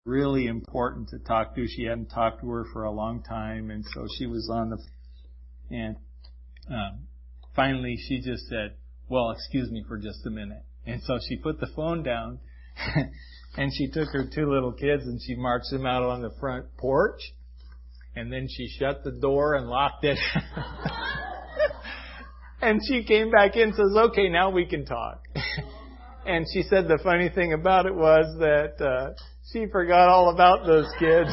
really important to talk to. She hadn't talked to her for a long time, and so she was on the, and finally she just said, well, excuse me for just a minute. And so she put the phone down, and she took her two little kids and she marched them out on the front porch, and then she shut the door and locked it. And she came back in and says, okay, now we can talk. And she said the funny thing about it was that she forgot all about those kids.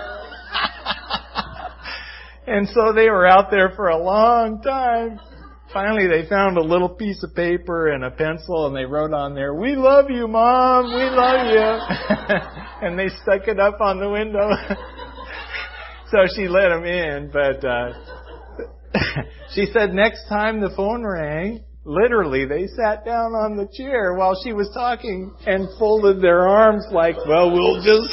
And so they were out there for a long time. Finally, they found a little piece of paper and a pencil, and they wrote on there, "We love you, Mom. We love you." And they stuck it up on the window. So she let them in, but she said next time the phone rang, literally, they sat down on the chair while she was talking and folded their arms like, well, we'll just...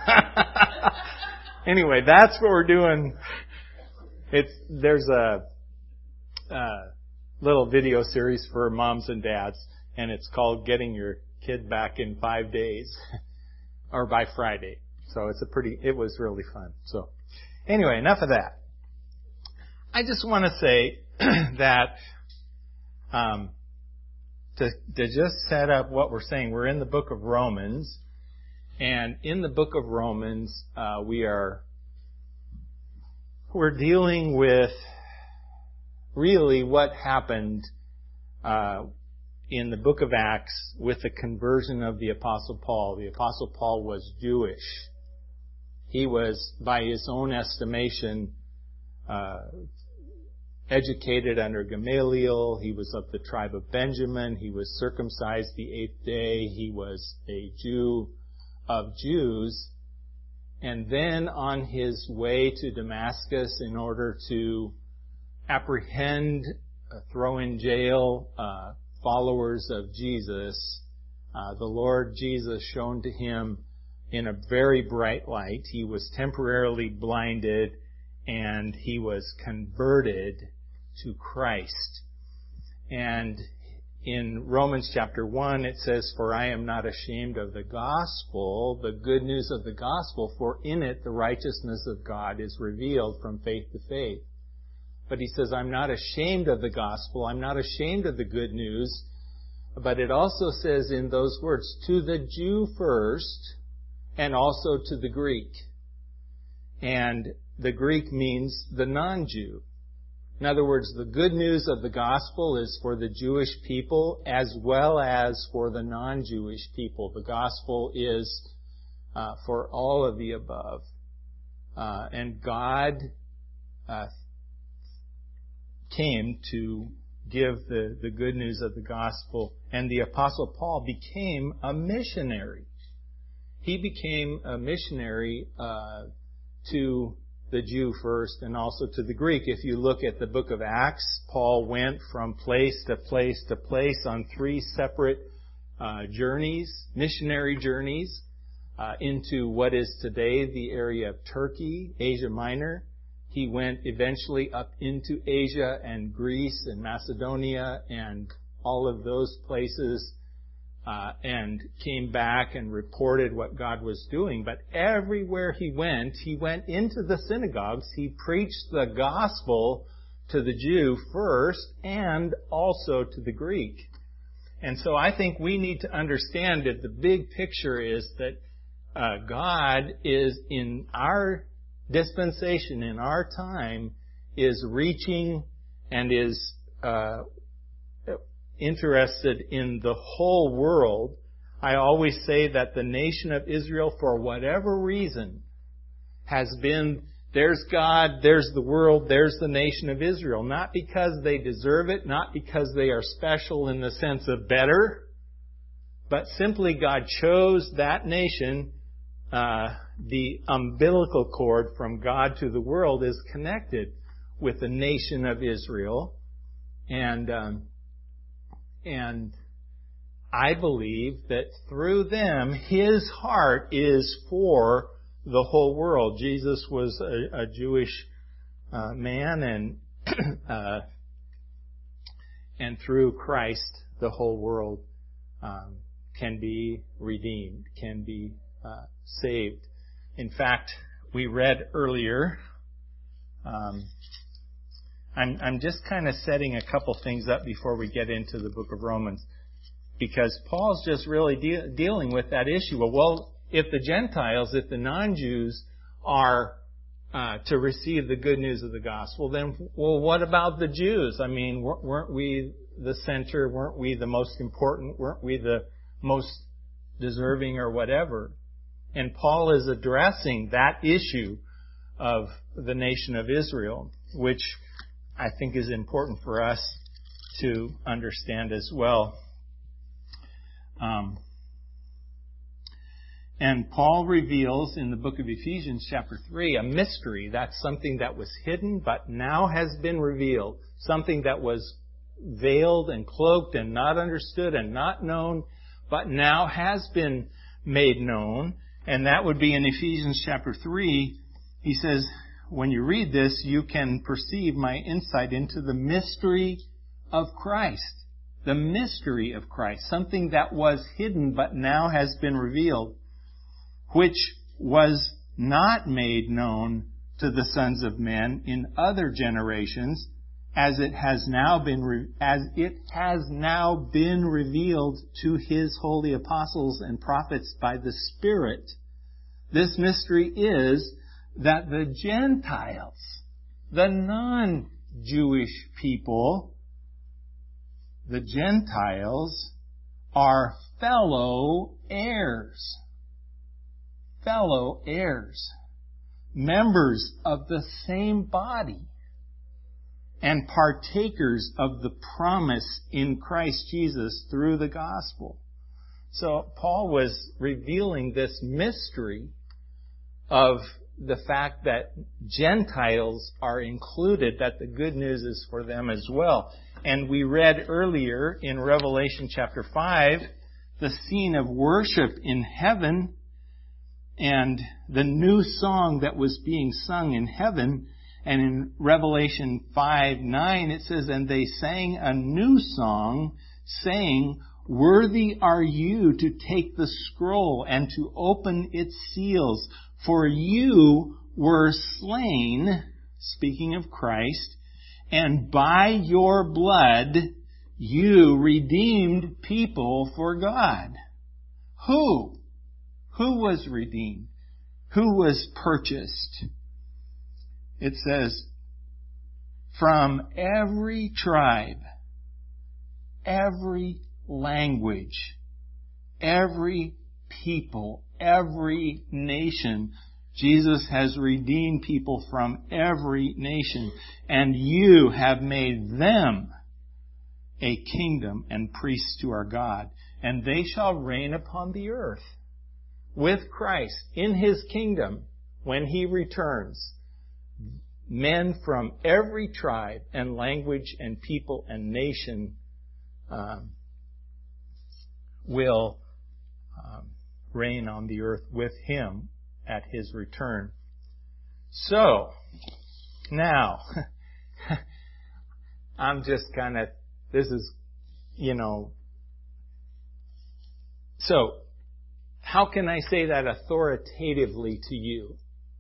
Anyway, that's what we're doing. There's a little video series for moms and dads, and it's called Getting Your Kid Back in 5 Days, or by Friday. So it was really fun. So anyway, enough of that. I just want to say that to just set up what we're saying, we're in the book of Romans, and in the book of Romans, we're dealing with really what happened in the book of Acts with the conversion of the Apostle Paul. The Apostle Paul was Jewish. He was, by his own estimation, educated under Gamaliel. He was of the tribe of Benjamin. He was circumcised the 8th day. He was a Jew of Jews. And then on his way to Damascus in order to apprehend, throw in jail followers of Jesus, the Lord Jesus shone to him in a very bright light. He was temporarily blinded, and he was converted to Christ. And in Romans chapter 1, it says, "For I am not ashamed of the gospel," the good news of the gospel, "for in it the righteousness of God is revealed from faith to faith." But he says, I'm not ashamed of the gospel. I'm not ashamed of the good news. But it also says in those words, to the Jew first, and also to the Greek. And the Greek means the non-Jew. In other words, the good news of the gospel is for the Jewish people as well as for the non-Jewish people. The gospel is for all of the above. And God came to give the good news of the gospel. And the Apostle Paul became a missionary. He became a missionary to the Jew first and also to the Greek. If you look at the book of Acts, Paul went from place to place to place on 3 separate journeys, missionary journeys, into what is today the area of Turkey, Asia Minor. He went eventually up into Asia and Greece and Macedonia and all of those places, and came back and reported what God was doing. But everywhere he went into the synagogues. He preached the gospel to the Jew first and also to the Greek. And so I think we need to understand that the big picture is that God is in our dispensation, in our time, is reaching and is interested in the whole world. I always say that the nation of Israel, for whatever reason, has been, there's God, there's the world, there's the nation of Israel. Not because they deserve it, not because they are special in the sense of better, but simply God chose that nation. The umbilical cord from God to the world is connected with the nation of Israel. And I believe that through them, His heart is for the whole world. Jesus was a Jewish man, and through Christ, the whole world can be redeemed, can be saved. In fact, we read earlier, I'm just kind of setting a couple things up before we get into the book of Romans, because Paul's just really dealing with that issue. Well, if the Gentiles, if the non-Jews are to receive the good news of the gospel, then, well, what about the Jews? I mean, weren't we the center? Weren't we the most important? Weren't we the most deserving or whatever? And Paul is addressing that issue of the nation of Israel, which I think is important for us to understand as well. And Paul reveals in the book of Ephesians chapter 3 a mystery. That's something that was hidden but now has been revealed. Something that was veiled and cloaked and not understood and not known, but now has been made known. And that would be in Ephesians chapter 3. He says, when you read this, you can perceive my insight into the mystery of Christ. The mystery of Christ. Something that was hidden but now has been revealed, which was not made known to the sons of men in other generations, as it has now been revealed to His holy apostles and prophets by the Spirit. This mystery is that the Gentiles, the non-Jewish people, the Gentiles are fellow heirs. Fellow heirs. Members of the same body. And partakers of the promise in Christ Jesus through the gospel. So Paul was revealing this mystery of the fact that Gentiles are included, that the good news is for them as well. And we read earlier in Revelation chapter 5 the scene of worship in heaven and the new song that was being sung in heaven. And in Revelation 5:9 it says, and they sang a new song, saying, worthy are you to take the scroll and to open its seals, for you were slain, speaking of Christ, and by your blood you redeemed people for God. Who? Who was redeemed? Who was purchased? It says, from every tribe, every language, every people, every nation, Jesus has redeemed people from every nation, and you have made them a kingdom and priests to our God, and they shall reign upon the earth with Christ in His kingdom when He returns. Men from every tribe and language and people and nation will reign on the earth with Him at His return. So, now, I'm just kind of, this is, so, how can I say that authoritatively to you?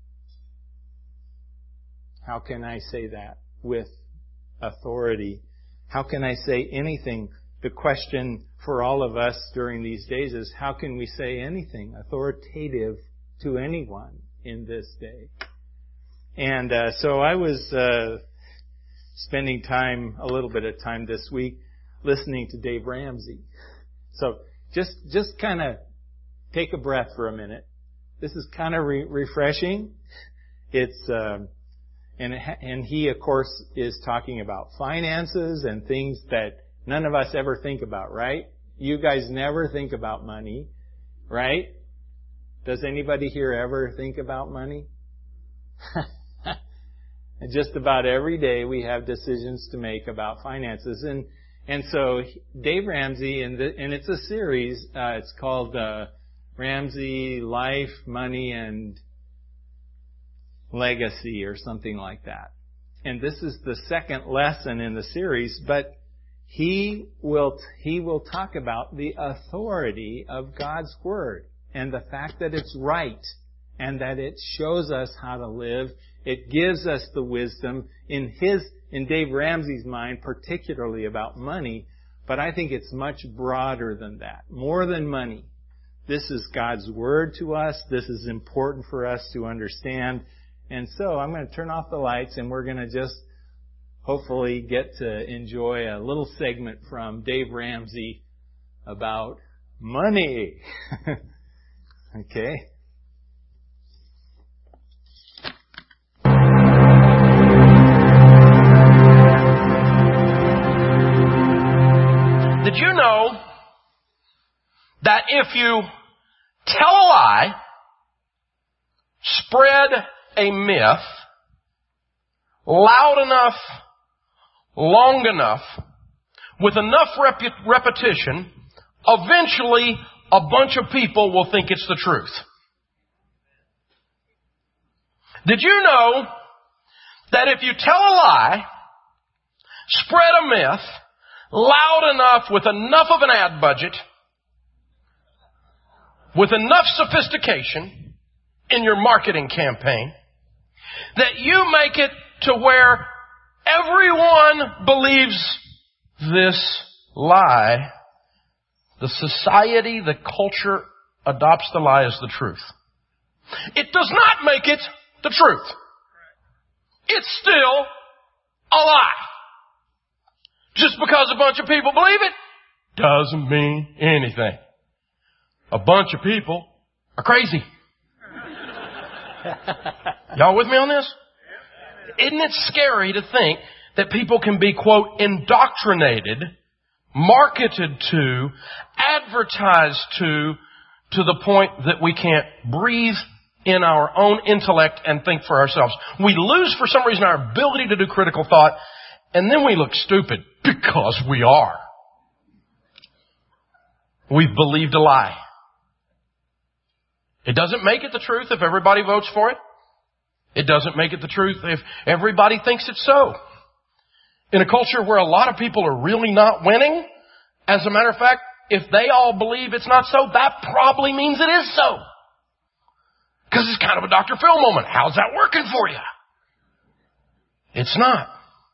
How can I say that with authority? How can I say anything? The question for all of us during these days is, how can we say anything authoritative to anyone in this day? And so I was spending a little bit of time this week, listening to Dave Ramsey. So just kind of take a breath for a minute. This is kind of refreshing. It's and he, of course, is talking about finances and things that none of us ever think about, right? You guys never think about money, right? Does anybody here ever think about money? Just about every day we have decisions to make about finances. And so Dave Ramsey, and it's a series, it's called Ramsey Life, Money, and Legacy or something like that. And this is the second lesson in the series, but he will talk about the authority of God's Word and the fact that it's right and that it shows us how to live, it gives us the wisdom in Dave Ramsey's mind, particularly about money, but I think it's much broader than that. More than money. This is God's Word to us. This is important for us to understand. And so I'm going to turn off the lights and we're going to just hopefully get to enjoy a little segment from Dave Ramsey about money. Okay. Did you know that if you tell a lie, spread a myth, loud enough, long enough, with enough repetition, eventually a bunch of people will think it's the truth? Did you know that if you tell a lie, spread a myth, loud enough, with enough of an ad budget, with enough sophistication in your marketing campaign, that you make it to where everyone believes this lie, the society, the culture adopts the lie as the truth. It does not make it the truth. It's still a lie. Just because a bunch of people believe it doesn't mean anything. A bunch of people are crazy. Y'all with me on this? Isn't it scary to think that people can be, quote, indoctrinated, marketed to, advertised to the point that we can't breathe in our own intellect and think for ourselves? We lose, for some reason, our ability to do critical thought, and then we look stupid because we are. We've believed a lie. It doesn't make it the truth if everybody votes for it. It doesn't make it the truth if everybody thinks it's so. In a culture where a lot of people are really not winning, as a matter of fact, if they all believe it's not so, that probably means it is so. Because it's kind of a Dr. Phil moment. How's that working for you? It's not.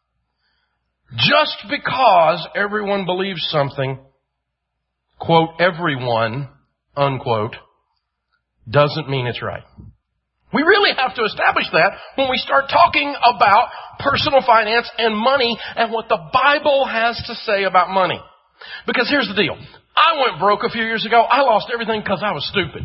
Just because everyone believes something, quote, everyone, unquote, doesn't mean it's right. We really have to establish that when we start talking about personal finance and money and what the Bible has to say about money. Because here's the deal. I went broke a few years ago. I lost everything because I was stupid.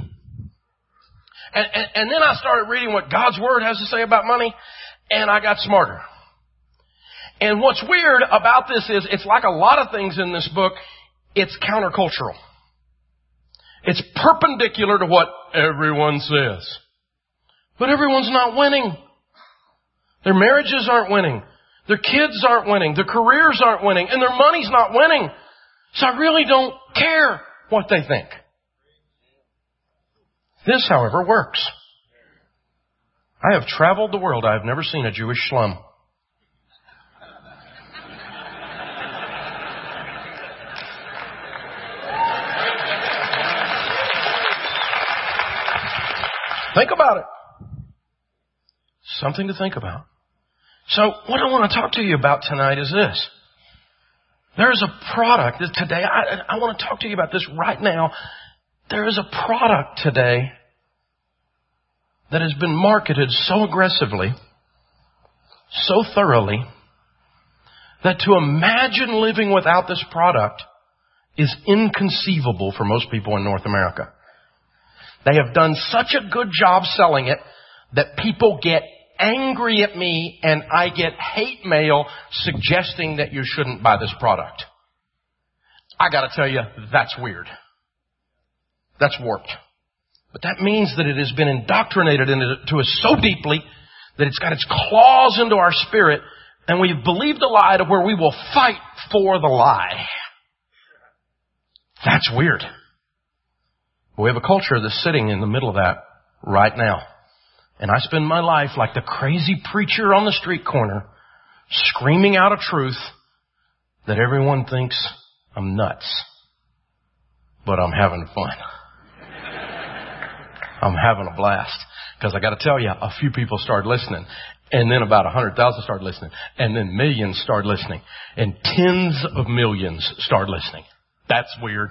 And then I started reading what God's Word has to say about money, and I got smarter. And what's weird about this is it's like a lot of things in this book, it's countercultural. It's perpendicular to what everyone says. But everyone's not winning. Their marriages aren't winning. Their kids aren't winning. Their careers aren't winning. And their money's not winning. So I really don't care what they think. This, however, works. I have traveled the world. I have never seen a Jewish slum. Think about it. Something to think about. So what I want to talk to you about tonight is this. There's a product that today, I want to talk to you about this right now. There is a product today that has been marketed so aggressively, so thoroughly, that to imagine living without this product is inconceivable for most people in North America. They have done such a good job selling it that people get angry at me and I get hate mail suggesting that you shouldn't buy this product. I gotta tell you, that's weird. That's warped. But that means that it has been indoctrinated into us so deeply that it's got its claws into our spirit, and we've believed a lie to where we will fight for the lie. That's weird. We have a culture that's sitting in the middle of that right now. And I spend my life like the crazy preacher on the street corner, screaming out a truth that everyone thinks I'm nuts. But I'm having fun. I'm having a blast. Because I got to tell you, a few people started listening. And then about 100,000 started listening. And then millions started listening. And tens of millions started listening. That's weird.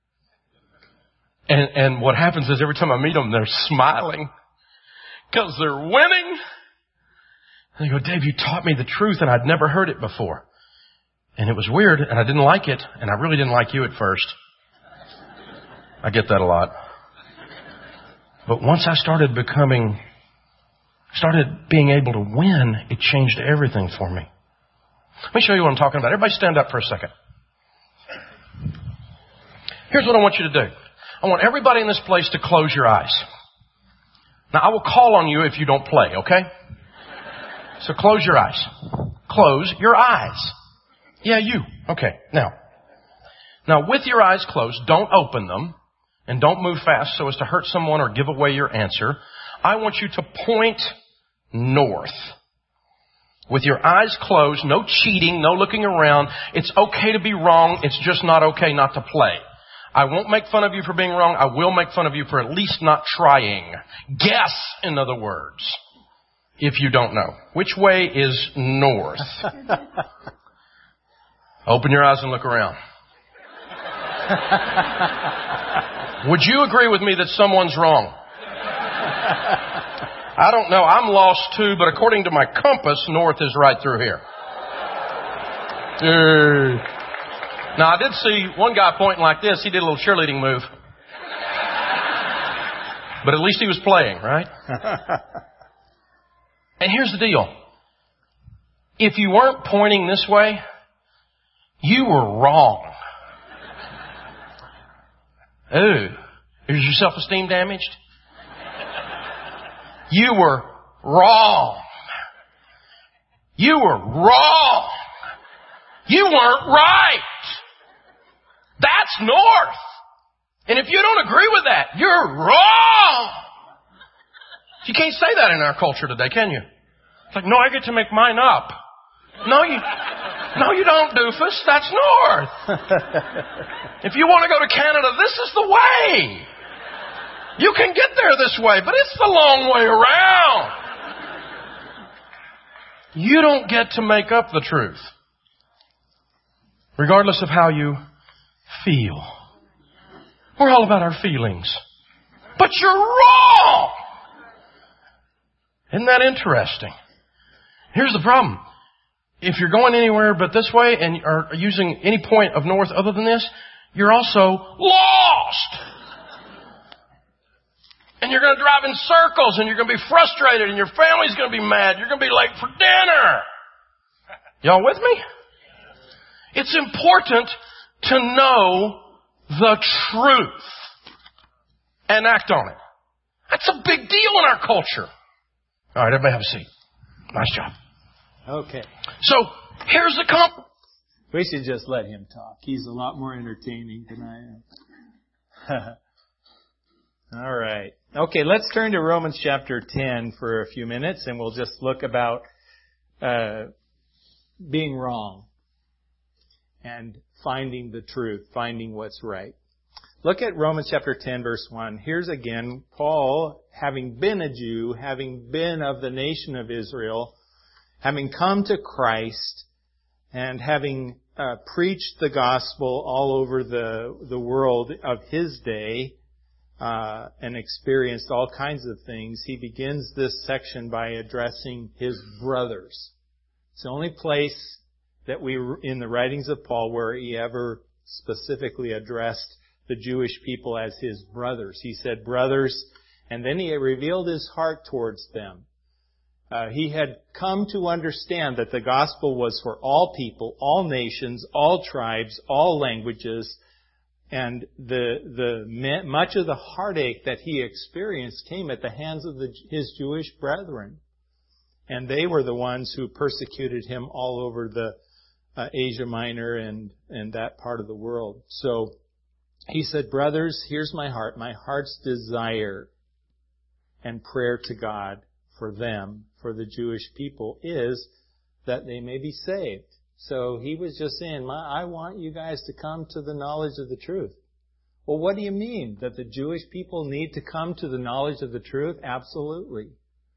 And what happens is every time I meet them, they're smiling. Because they're winning. And they go, Dave, you taught me the truth and I'd never heard it before. And it was weird and I didn't like it. And I really didn't like you at first. I get that a lot. But once I started being able to win, it changed everything for me. Let me show you what I'm talking about. Everybody stand up for a second. Here's what I want you to do. I want everybody in this place to close your eyes. Now, I will call on you if you don't play, okay? So close your eyes. Close your eyes. Yeah, you. Okay, Now, with your eyes closed, don't open them and don't move fast so as to hurt someone or give away your answer. I want you to point north. With your eyes closed, no cheating, no looking around. It's okay to be wrong. It's just not okay not to play. I won't make fun of you for being wrong. I will make fun of you for at least not trying. Guess, in other words, if you don't know. Which way is north? Open your eyes and look around. Would you agree with me that someone's wrong? I don't know. I'm lost too, but according to my compass, north is right through here. Now, I did see one guy pointing like this. He did a little cheerleading move. But at least he was playing, right? And here's the deal. If you weren't pointing this way, you were wrong. Ooh, is your self-esteem damaged? You were wrong. You were wrong. You weren't right. That's north. And if you don't agree with that, you're wrong. You can't say that in our culture today, can you? It's like, no, I get to make mine up. No, you don't, doofus. That's north. If you want to go to Canada, this is the way. You can get there this way, but it's the long way around. You don't get to make up the truth. Regardless of how you feel. We're all about our feelings. But you're wrong. Isn't that interesting? Here's the problem. If you're going anywhere but this way and are using any point of north other than this, you're also lost. And you're going to drive in circles and you're going to be frustrated and your family's going to be mad. You're going to be late for dinner. Y'all with me? It's important to know the truth and act on it. That's a big deal in our culture. All right, everybody have a seat. Nice job. Okay. So, here's the We should just let him talk. He's a lot more entertaining than I am. All right. Okay, let's turn to Romans chapter 10 for a few minutes, and we'll just look about being wrong and finding the truth, finding what's right. Look at Romans chapter 10, verse 1. Here's again Paul, having been a Jew, having been of the nation of Israel, having come to Christ, and having preached the gospel all over the world of his day, and experienced all kinds of things, he begins this section by addressing his brothers. It's the only place that in the writings of Paul where he ever specifically addressed the Jewish people as his brothers. He said brothers, and then he revealed his heart towards them. He had come to understand that the gospel was for all people, all nations, all tribes, all languages, and much of the heartache that he experienced came at the hands of his Jewish brethren. And they were the ones who persecuted him all over the Asia Minor and that part of the world. So he said, brothers, here's my heart's desire and prayer to God for them, for the Jewish people, is that they may be saved. So he was just saying, I want you guys to come to the knowledge of the truth. Well, what do you mean? That the Jewish people need to come to the knowledge of the truth? Absolutely.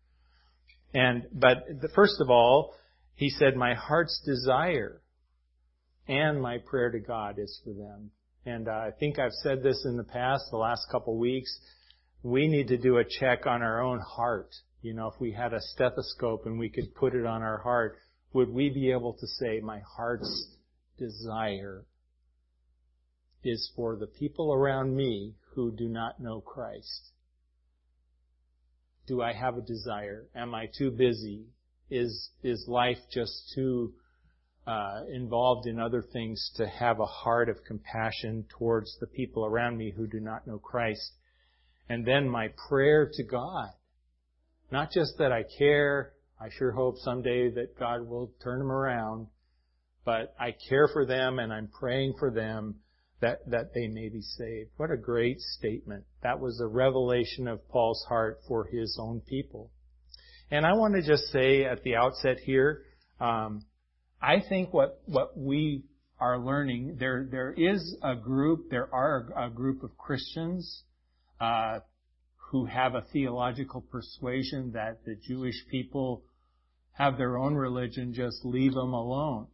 But first of all, he said, my heart's desire and my prayer to God is for them. And I think I've said this in the past, the last couple of weeks. We need to do a check on our own heart. You know, if we had a stethoscope and we could put it on our heart, would we be able to say, my heart's desire is for the people around me who do not know Christ? Do I have a desire? Am I too busy? Is life just too involved in other things to have a heart of compassion towards the people around me who do not know Christ? And then my prayer to God. Not just that I care. I sure hope someday that God will turn them around. But I care for them and I'm praying for them that they may be saved. What a great statement. That was a revelation of Paul's heart for his own people. And I want to just say at the outset here, I think what we are learning, there are a group of Christians who have a theological persuasion that the Jewish people have their own religion, just leave them alone.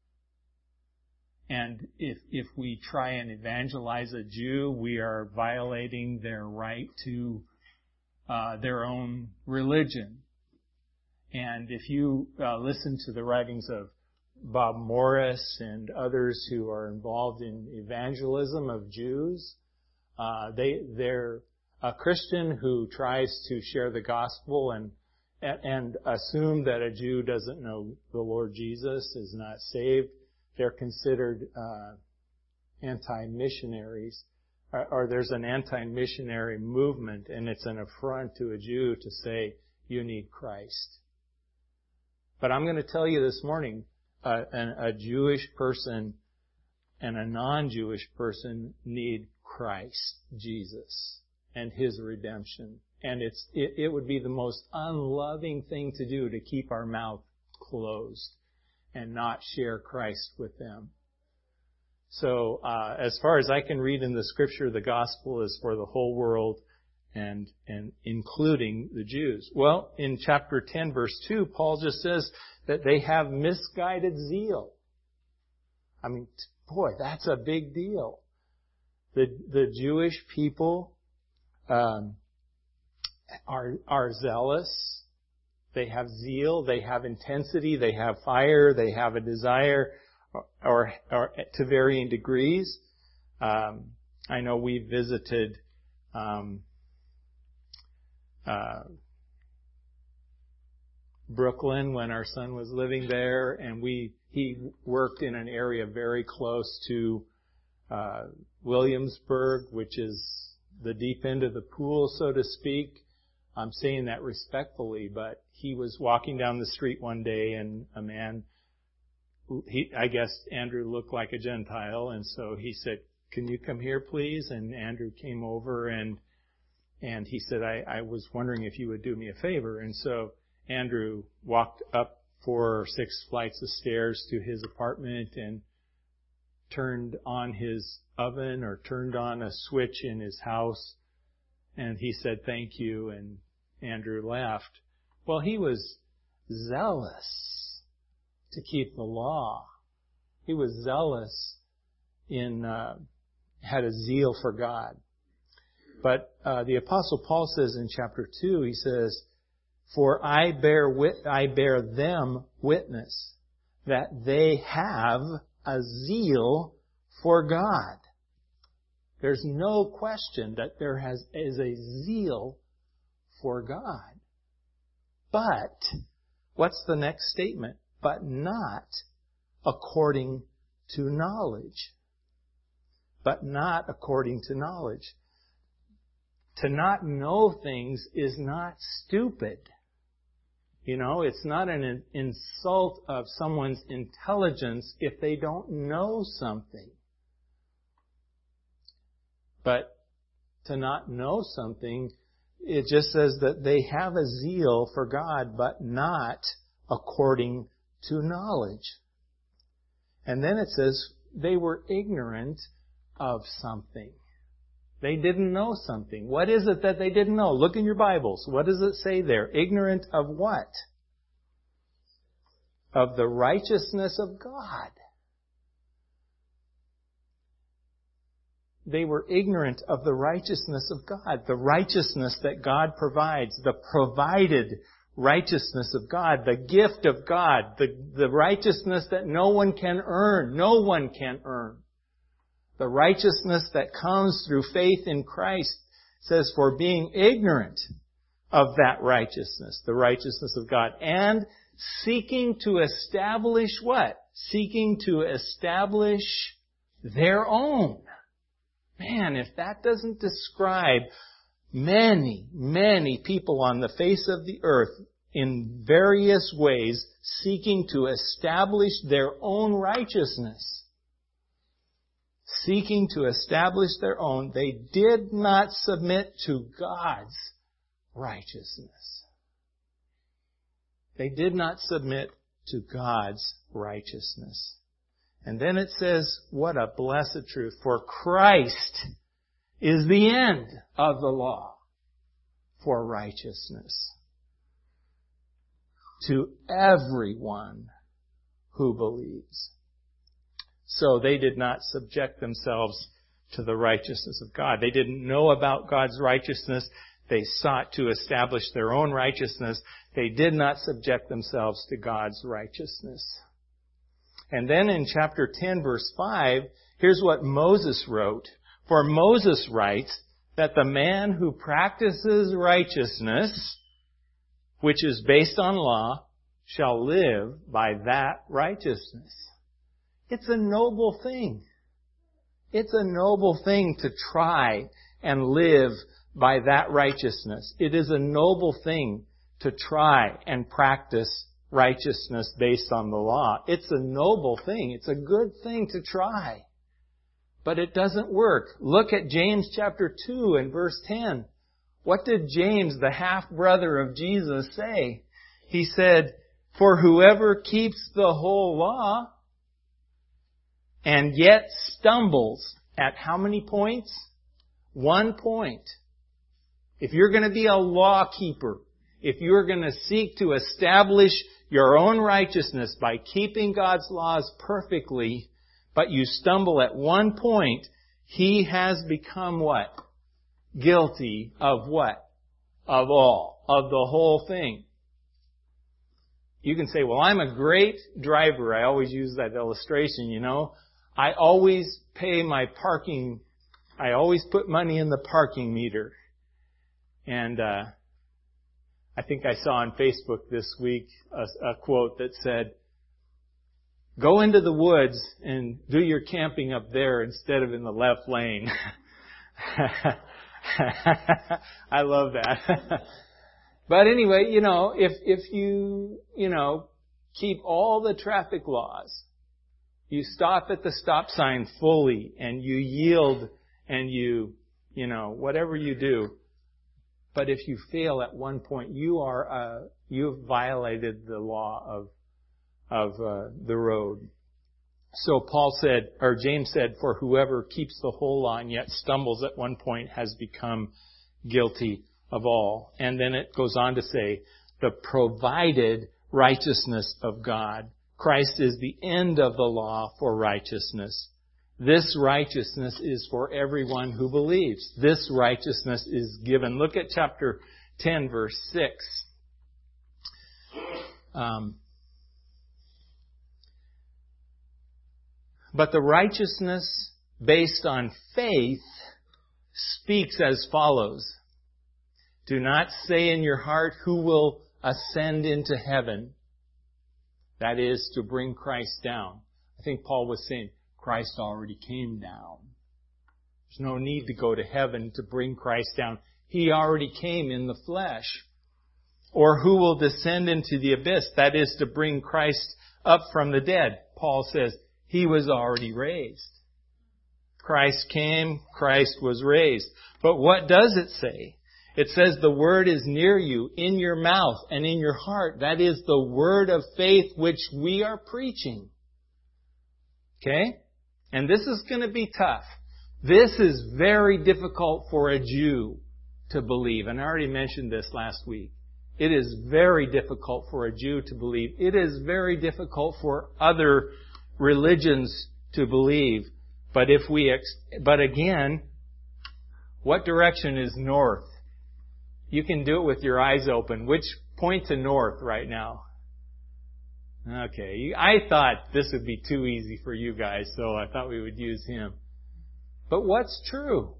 And if we try and evangelize a Jew, we are violating their right to their own religion. And if you listen to the writings of Bob Morris and others who are involved in evangelism of Jews, they're a Christian who tries to share the gospel and assume that a Jew doesn't know the Lord Jesus, is not saved. They're considered anti-missionaries, or there's an anti-missionary movement, and it's an affront to a Jew to say, you need Christ. But I'm going to tell you this morning, a Jewish person and a non-Jewish person need Christ, Jesus, and His redemption. And it would be the most unloving thing to do to keep our mouth closed and not share Christ with them. So, as far as I can read in the Scripture, the gospel is for the whole world and including the Jews. Well, in chapter 10, verse 2, Paul just says that they have misguided zeal. I mean, boy, that's a big deal. The Jewish people are zealous. They have zeal, they have intensity, they have fire, they have a desire, or to varying degrees. I know we visited Brooklyn when our son was living there, and he worked in an area very close to Williamsburg, which is the deep end of the pool, so to speak. I'm saying that respectfully, but he was walking down the street one day and a man, I guess Andrew looked like a Gentile, and so he said, can you come here please? And Andrew came over and he said, I was wondering if you would do me a favor. And so Andrew walked up 4 or 6 flights of stairs to his apartment and turned on his oven or turned on a switch in his house. And he said, thank you. And Andrew laughed. Well, he was zealous to keep the law. He was zealous had a zeal for God. But the Apostle Paul says in chapter 2, he says, for I bear them witness that they have a zeal for God. There's no question that there is a zeal for God. But, what's the next statement? But not according to knowledge. But not according to knowledge. To not know things is not stupid. You know, it's not an insult of someone's intelligence if they don't know something. But to not know something, it just says that they have a zeal for God, but not according to knowledge. And then it says they were ignorant of something. They didn't know something. What is it that they didn't know? Look in your Bibles. What does it say there? Ignorant of what? Of the righteousness of God. They were ignorant of the righteousness of God. The righteousness that God provides. The provided righteousness of God. The gift of God. The righteousness that no one can earn. No one can earn. The righteousness that comes through faith in Christ, says, for being ignorant of that righteousness, the righteousness of God, and seeking to establish what? Seeking to establish their own. Man, if that doesn't describe many, many people on the face of the earth in various ways seeking to establish their own righteousness. Seeking to establish their own, they did not submit to God's righteousness. They did not submit to God's righteousness. And then it says, what a blessed truth. For Christ is the end of the law for righteousness to everyone who believes. So they did not subject themselves to the righteousness of God. They didn't know about God's righteousness. They sought to establish their own righteousness. They did not subject themselves to God's righteousness. And then in chapter 10, verse 5, here's what Moses wrote. For Moses writes that the man who practices righteousness, which is based on law, shall live by that righteousness. It's a noble thing. It's a noble thing to try and live by that righteousness. It is a noble thing to try and practice righteousness based on the law. It's a noble thing. It's a good thing to try. But it doesn't work. Look at James chapter 2 and verse 10. What did James, the half-brother of Jesus, say? He said, for whoever keeps the whole law and yet stumbles at how many points? 1 point. If you're going to be a law keeper, if you're going to seek to establish your own righteousness by keeping God's laws perfectly, but you stumble at 1 point, he has become what? Guilty of what? Of all. Of the whole thing. You can say, well, I'm a great driver. I always use that illustration, you know. I always pay my parking. I always put money in the parking meter. And I think I saw on Facebook this week a quote that said, go into the woods and do your camping up there instead of in the left lane. I love that. But anyway, you know, if you, keep all the traffic laws, you stop at the stop sign fully and you yield and whatever you do. But if you fail at 1 point, you've violated the law of the road. So James said, for whoever keeps the whole law and yet stumbles at 1 point has become guilty of all. And then it goes on to say, the provided righteousness of God. Christ is the end of the law for righteousness. This righteousness is for everyone who believes. This righteousness is given. Look at chapter 10, verse 6. But the righteousness based on faith speaks as follows. Do not say in your heart, who will ascend into heaven? That is to bring Christ down. I think Paul was saying, Christ already came down. There's no need to go to heaven to bring Christ down. He already came in the flesh. Or who will descend into the abyss? That is to bring Christ up from the dead. Paul says, He was already raised. Christ came, Christ was raised. But what does it say? It says the word is near you, in your mouth and in your heart. That is the word of faith which we are preaching. Okay? And this is going to be tough This is very difficult for a Jew to believe. And I already mentioned this last week. It is very difficult for a Jew to believe. It is very difficult for other religions to believe. But again, what direction is north? You can do it with your eyes open. Which point to north right now? Okay, I thought this would be too easy for you guys, so I thought we would use him. But what's true?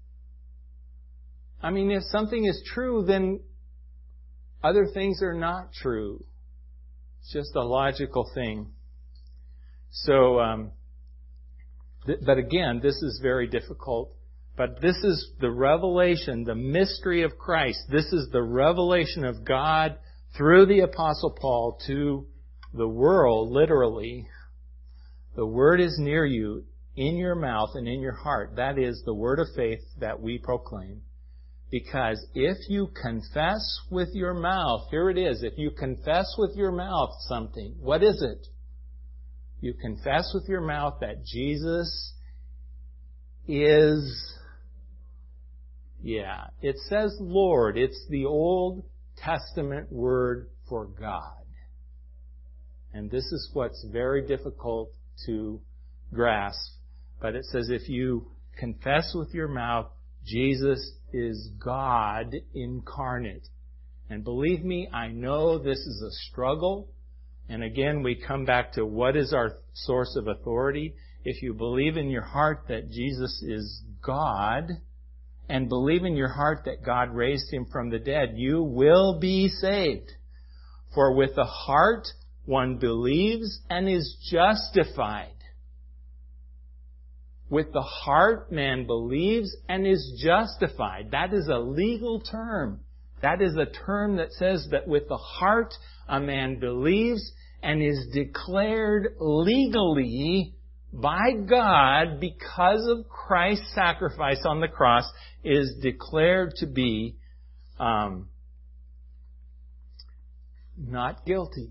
I mean, if something is true, then other things are not true. It's just a logical thing. So, but again, this is very difficult. But this is the revelation, the mystery of Christ. This is the revelation of God through the Apostle Paul to the world, literally. The Word is near you, in your mouth and in your heart. That is the word of faith that we proclaim. Because if you confess with your mouth, here it is, if you confess with your mouth something, what is it? You confess with your mouth that Jesus is, it says Lord. It's the Old Testament word for God. And this is what's very difficult to grasp. But it says if you confess with your mouth, Jesus is God incarnate. And believe me, I know this is a struggle. And again, we come back to what is our source of authority. If you believe in your heart that Jesus is God, and believe in your heart that God raised Him from the dead, you will be saved. For with the heart one believes and is justified. With the heart man believes and is justified. That is a legal term. That is a term that says that with the heart a man believes and is declared legally by God because of Christ's sacrifice on the cross, is declared to be not guilty.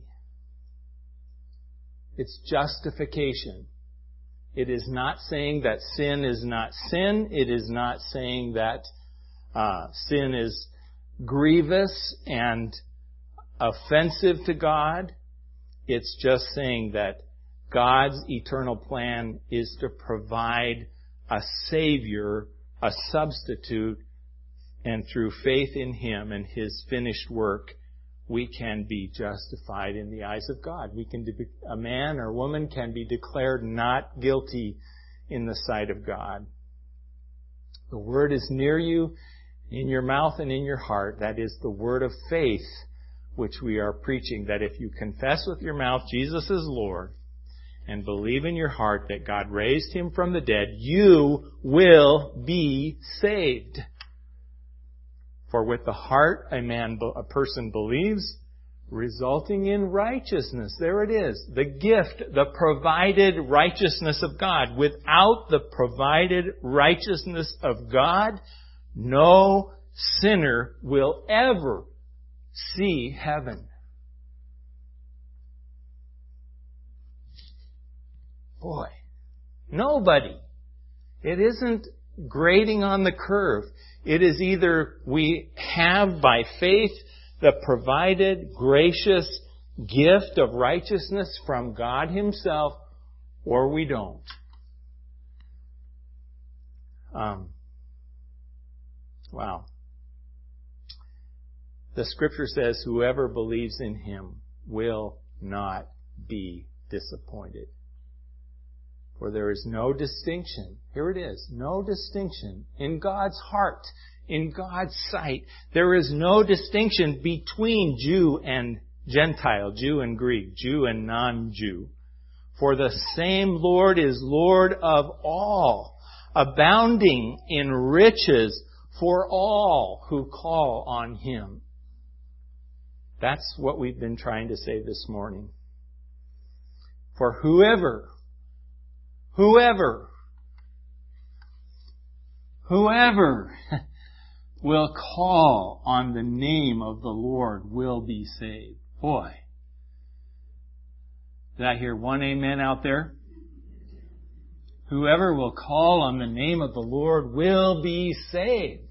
It's justification. It is not saying that sin is not sin. It is not saying that sin is grievous and offensive to God. It's just saying that God's eternal plan is to provide a Savior, a substitute, and through faith in Him and His finished work, we can be justified in the eyes of God. A man or woman can be declared not guilty in the sight of God. The Word is near you, in your mouth and in your heart. That is the word of faith which we are preaching. That if you confess with your mouth Jesus is Lord and believe in your heart that God raised Him from the dead, you will be saved. For with the heart a person believes, resulting in righteousness. There it is. The gift, the provided righteousness of God. Without the provided righteousness of God, no sinner will ever see heaven. Boy, nobody. It isn't grading on the curve. It is either we have by faith the provided gracious gift of righteousness from God Himself, or we don't. Wow. The Scripture says whoever believes in Him will not be disappointed. For there is no distinction. Here it is. No distinction in God's heart, in God's sight. There is no distinction between Jew and Gentile, Jew and Greek, Jew and non-Jew. For the same Lord is Lord of all, abounding in riches for all who call on Him. That's what we've been trying to say this morning. For whoever will call on the name of the Lord will be saved. Boy. Did I hear one amen out there? Whoever will call on the name of the Lord will be saved.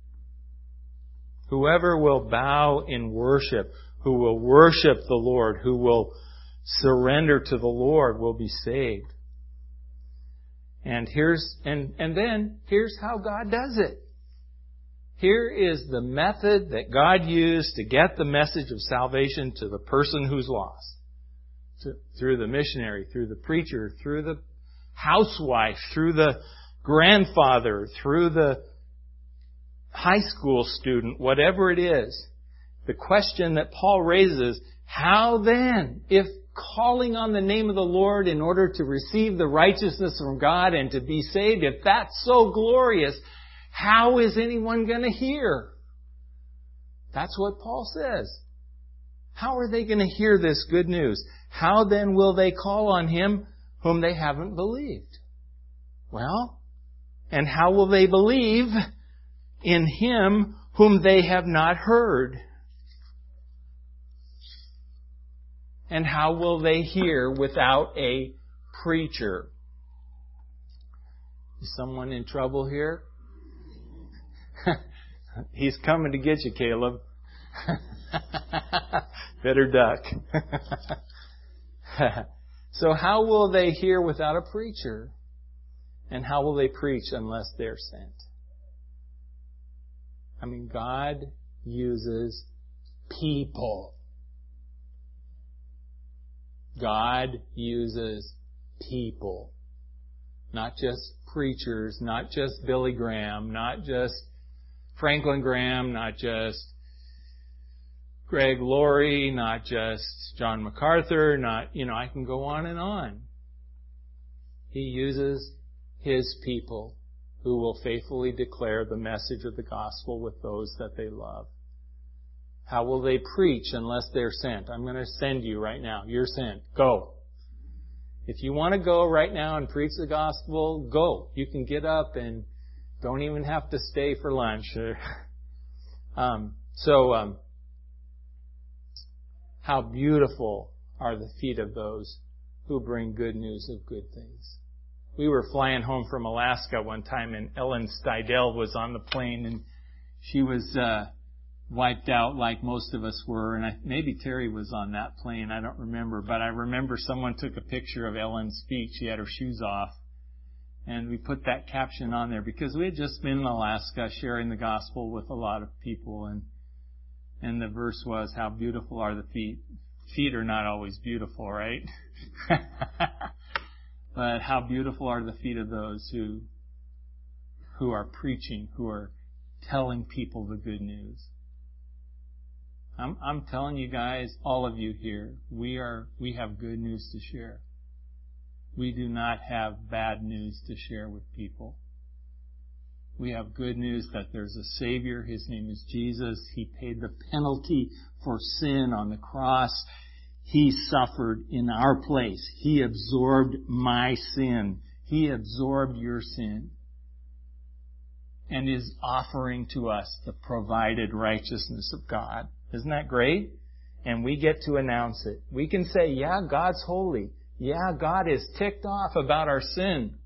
Whoever will bow in worship, who will worship the Lord, who will surrender to the Lord will be saved. And then here's how God does it. Here is the method that God used to get the message of salvation to the person who's lost. Through the missionary, through the preacher, through the housewife, through the grandfather, through the high school student, whatever it is. The question that Paul raises, how then, if calling on the name of the Lord in order to receive the righteousness from God and to be saved, if that's so glorious, how is anyone going to hear? That's what Paul says. How are they going to hear this good news? How then will they call on Him whom they haven't believed? Well, and how will they believe in Him whom they have not heard? And how will they hear without a preacher? Is someone in trouble here? He's coming to get you, Caleb. Better duck. So how will they hear without a preacher? And how will they preach unless they're sent? I mean, God uses people. God uses people. Not just preachers, not just Billy Graham, not just Franklin Graham, not just Greg Laurie, not just John MacArthur, I can go on and on. He uses His people who will faithfully declare the message of the gospel with those that they love. How will they preach unless they're sent? I'm going to send you right now. You're sent. Go. If you want to go right now and preach the gospel, go. You can get up and don't even have to stay for lunch. How beautiful are the feet of those who bring good news of good things. We were flying home from Alaska one time, and Ellen Stidell was on the plane, and she was wiped out like most of us were, and maybe Terry was on that plane, I don't remember, but I remember someone took a picture of Ellen's feet. She had her shoes off, and we put that caption on there because we had just been in Alaska sharing the gospel with a lot of people, and the verse was, how beautiful are the feet. Feet are not always beautiful, right? But how beautiful are the feet of those who are preaching, who are telling people the good news. I'm telling you guys, all of you here, we have good news to share. We do not have bad news to share with people. We have good news that there's a Savior. His name is Jesus. He paid the penalty for sin on the cross. He suffered in our place. He absorbed my sin. He absorbed your sin. And is offering to us the provided righteousness of God. Isn't that great? And we get to announce it. We can say, yeah, God's holy. Yeah, God is ticked off about our sin.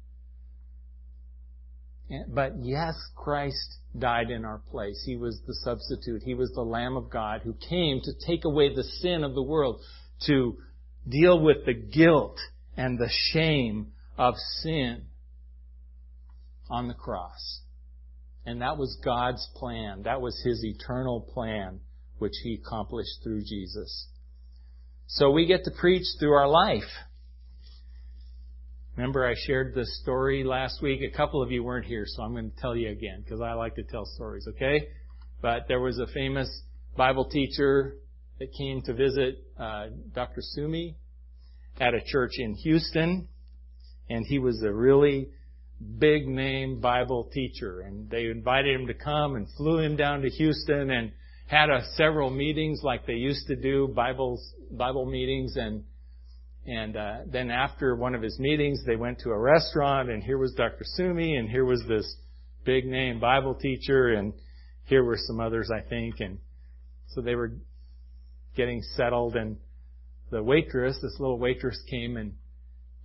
But yes, Christ died in our place. He was the substitute. He was the Lamb of God who came to take away the sin of the world, to deal with the guilt and the shame of sin on the cross. And that was God's plan. That was His eternal plan, which He accomplished through Jesus. So we get to preach through our life. Remember I shared this story last week. A couple of you weren't here, so I'm going to tell you again because I like to tell stories, okay? But there was a famous Bible teacher that came to visit Dr. Sumi at a church in Houston, and he was a really big name Bible teacher, and they invited him to come and flew him down to Houston and had several meetings like they used to do, Bible meetings, and then after one of his meetings, they went to a restaurant, and here was Dr. Sumi, and here was this big name Bible teacher, and here were some others, I think, and so they were getting settled, and the waitress, this little waitress came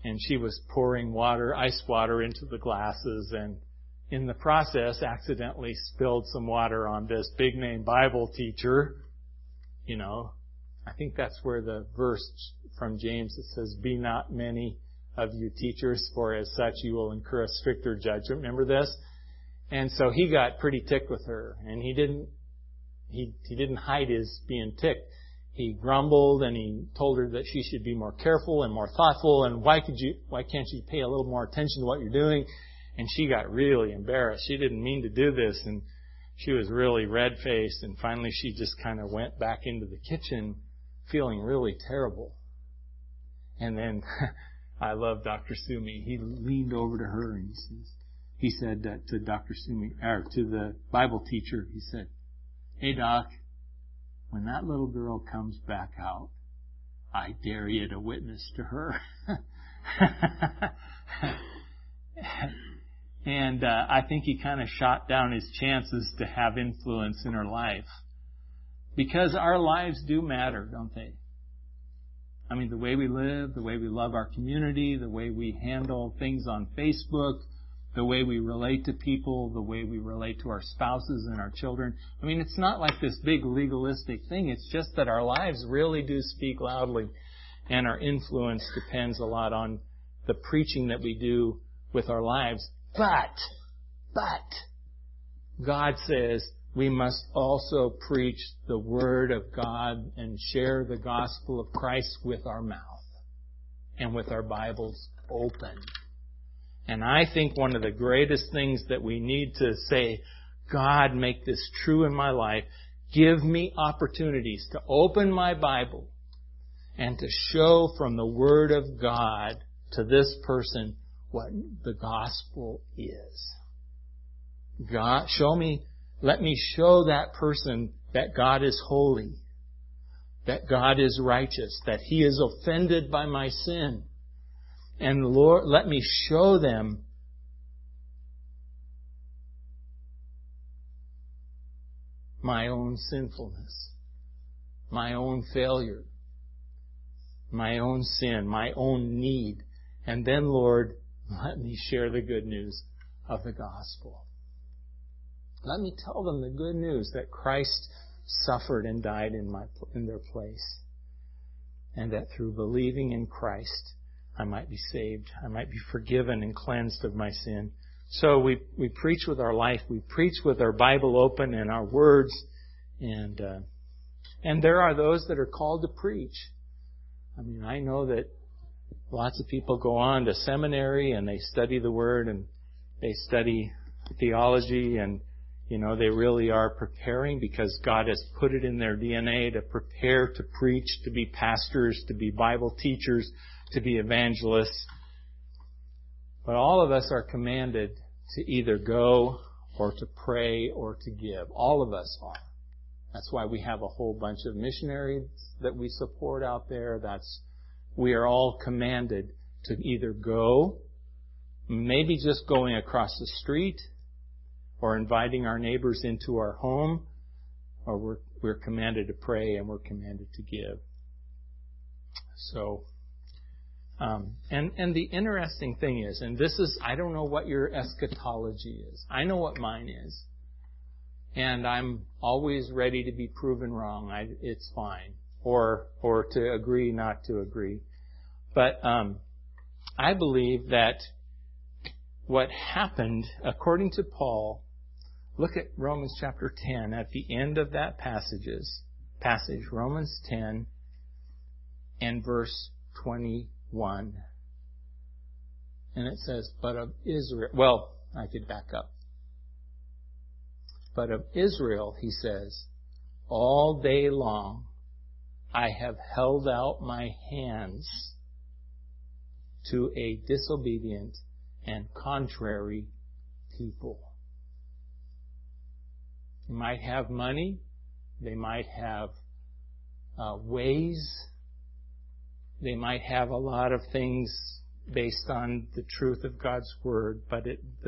And she was pouring ice water into the glasses, and in the process accidentally spilled some water on this big name Bible teacher. You know, I think that's where the verse from James that says, "Be not many of you teachers, for as such you will incur a stricter judgment." Remember this? And so he got pretty ticked with her, and he didn't hide his being ticked. He grumbled, and he told her that she should be more careful and more thoughtful, and why can't you pay a little more attention to what you're doing? And she got really embarrassed. She didn't mean to do this, and she was really red-faced, and finally she just kind of went back into the kitchen feeling really terrible. And then I love Dr. Sumi. He leaned over to her and he said to Dr. Sumi, or to the Bible teacher, he said, "Hey, Doc, when that little girl comes back out, I dare you to witness to her." And I think he kind of shot down his chances to have influence in her life. Because our lives do matter, don't they? I mean, the way we live, the way we love our community, the way we handle things on Facebook, the way we relate to people, the way we relate to our spouses and our children. I mean, it's not like this big legalistic thing. It's just that our lives really do speak loudly, and our influence depends a lot on the preaching that we do with our lives. But God says we must also preach the Word of God and share the gospel of Christ with our mouth and with our Bibles open. And I think one of the greatest things that we need to say, God, make this true in my life. Give me opportunities to open my Bible and to show from the Word of God to this person what the gospel is. God, let me show that person that God is holy, that God is righteous, that He is offended by my sin. And Lord, let me show them my own sinfulness, my own failure, my own sin, my own need. And then, Lord, let me share the good news of the gospel. Let me tell them the good news that Christ suffered and died in their place. And that through believing in Christ, I might be saved. I might be forgiven and cleansed of my sin. So we preach with our life. We preach with our Bible open and our words. And there are those that are called to preach. I mean, I know that lots of people go on to seminary and they study the Word and they study theology, and they really are preparing because God has put it in their DNA to prepare to preach, to be pastors, to be Bible teachers, to be evangelists. But all of us are commanded to either go or to pray or to give. All of us are. That's why we have a whole bunch of missionaries that we support out there. We are all commanded to either go, maybe just going across the street, or inviting our neighbors into our home, or we're commanded to pray and we're commanded to give. So, and the interesting thing is, and this is, I don't know what your eschatology is. I know what mine is. And I'm always ready to be proven wrong. It's fine. Or to agree, not to agree. But I believe that what happened, according to Paul, look at Romans chapter 10. At the end of that passage, Romans 10 and verse 21. And it says, but of Israel, well, I could back up. But of Israel, he says, all day long I have held out my hands to a disobedient and contrary people. They might have money. They might have ways. They might have a lot of things based on the truth of God's Word. But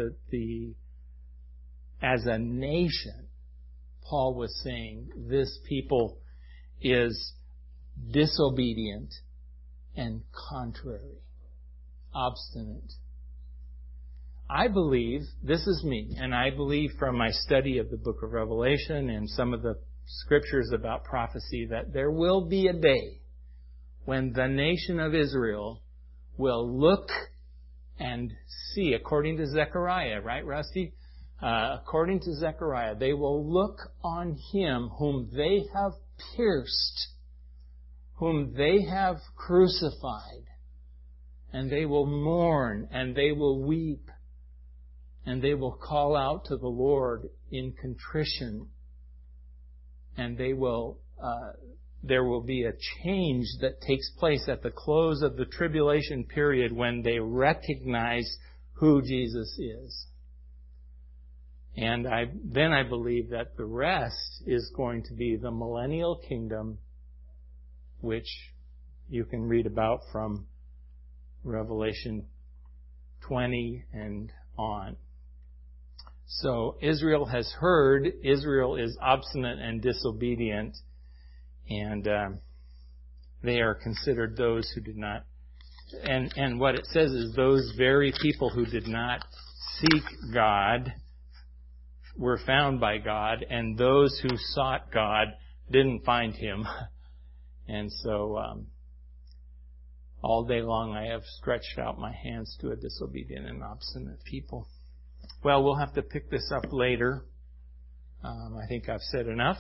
as a nation, Paul was saying, this people is disobedient and contrary. obstinate. I believe, this is me, and I believe from my study of the book of Revelation and some of the scriptures about prophecy that there will be a day when the nation of Israel will look and see, according to Zechariah, right, Rusty? According to Zechariah, they will look on Him whom they have pierced, whom they have crucified, and they will mourn, and they will weep, and they will call out to the Lord in contrition, and they will, there will be a change that takes place at the close of the tribulation period when they recognize who Jesus is. And then I believe that the rest is going to be the millennial kingdom, which you can read about from Revelation 20 and on. So Israel has heard. Israel is obstinate and disobedient, and they are considered those who did not. And what it says is those very people who did not seek God were found by God, and those who sought God didn't find Him. And so all day long I have stretched out my hands to a disobedient and obstinate people. Well, we'll have to pick this up later. I think I've said enough.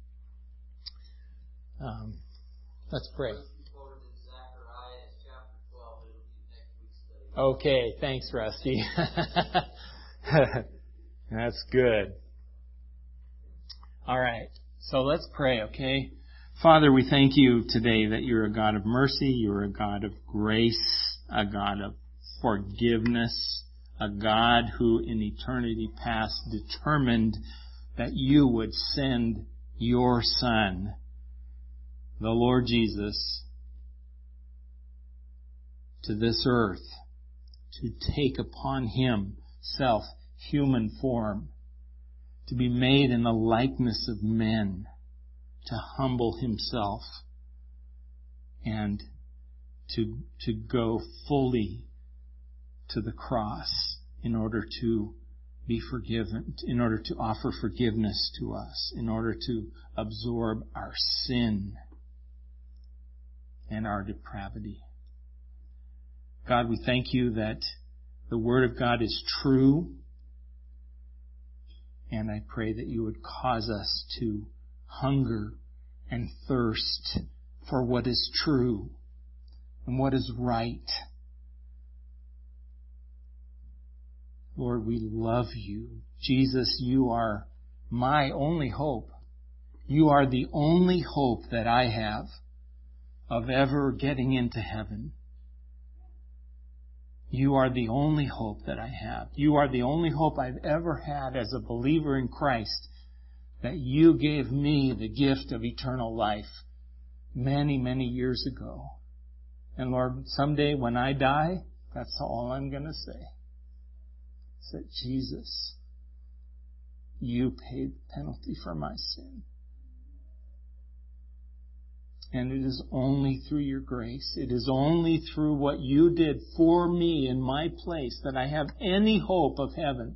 Let's pray. Okay, thanks, Rusty. That's good. All right, so let's pray, okay? Father, we thank you today that you're a God of mercy, you're a God of grace, a God of forgiveness, a God who in eternity past determined that you would send your Son, the Lord Jesus, to this earth to take upon Himself human form, to be made in the likeness of men, to humble Himself, and to go fully to the cross in order to be forgiven, in order to offer forgiveness to us, in order to absorb our sin and our depravity. God, we thank you that the Word of God is true, and I pray that you would cause us to hunger and thirst for what is true and what is right. Lord, we love you. Jesus, you are my only hope. You are the only hope that I have of ever getting into heaven. You are the only hope that I have. You are the only hope I've ever had as a believer in Christ, that you gave me the gift of eternal life many, many years ago. And Lord, someday when I die, that's all I'm going to say. Is that Jesus, you paid the penalty for my sin. And it is only through your grace, it is only through what you did for me in my place that I have any hope of heaven.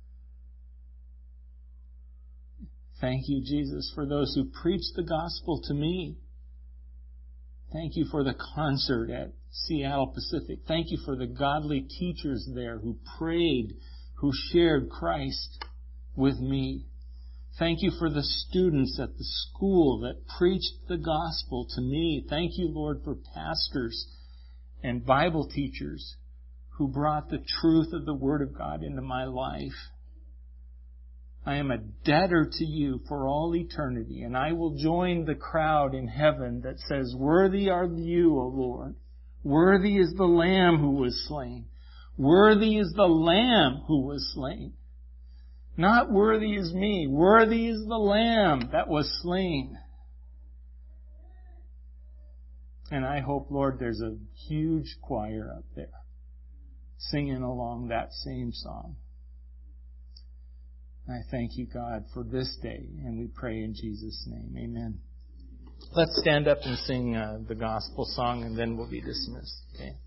Thank you, Jesus, for those who preached the gospel to me. Thank you for the concert at Seattle Pacific. Thank you for the godly teachers there who prayed, who shared Christ with me. Thank you for the students at the school that preached the gospel to me. Thank you, Lord, for pastors and Bible teachers who brought the truth of the Word of God into my life. I am a debtor to you for all eternity, and I will join the crowd in heaven that says, "Worthy are you, O Lord. Worthy is the Lamb who was slain. Worthy is the Lamb who was slain. Not worthy is me. Worthy is the Lamb that was slain." And I hope, Lord, there's a huge choir up there singing along that same song. I thank you, God, for this day, and we pray in Jesus' name. Amen. Let's stand up and sing the gospel song, and then we'll be dismissed. Okay.